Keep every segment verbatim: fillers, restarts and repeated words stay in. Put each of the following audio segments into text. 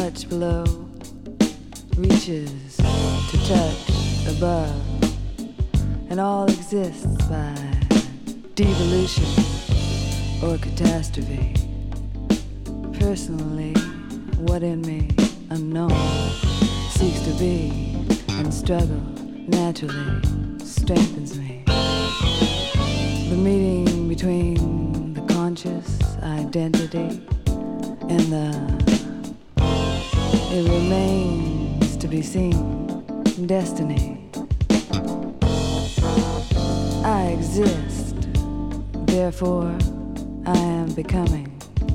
much below reaches to touch above, and all exists by devolution or catastrophe. Personally, what in me, unknown, seeks to be and struggle naturally strengthens me. The meeting between the conscious identity and the it remains to be seen destiny. I exist, therefore I am becoming.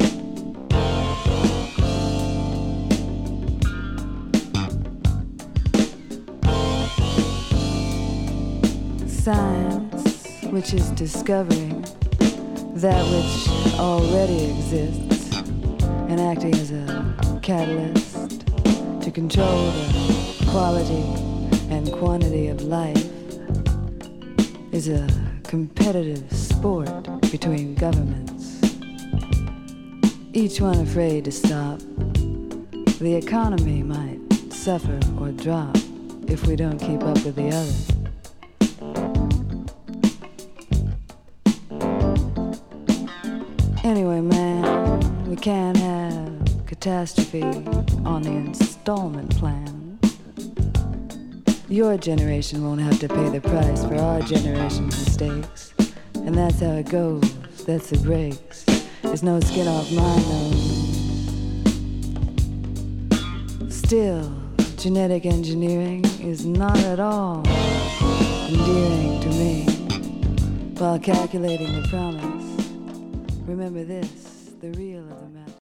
Science, which is discovering that which already exists and acting as a catalyst to control the quality and quantity of life, is a competitive sport between governments, each one afraid to stop. The economy might suffer or drop if we don't keep up with the others. Anyway, man, we can't have catastrophe on the installment plan. Your generation won't have to pay the price for our generation's mistakes. And that's how it goes, that's the breaks. There's no skin off my nose. Still, genetic engineering is not at all endearing to me. While calculating the promise, remember this, the real of the matter.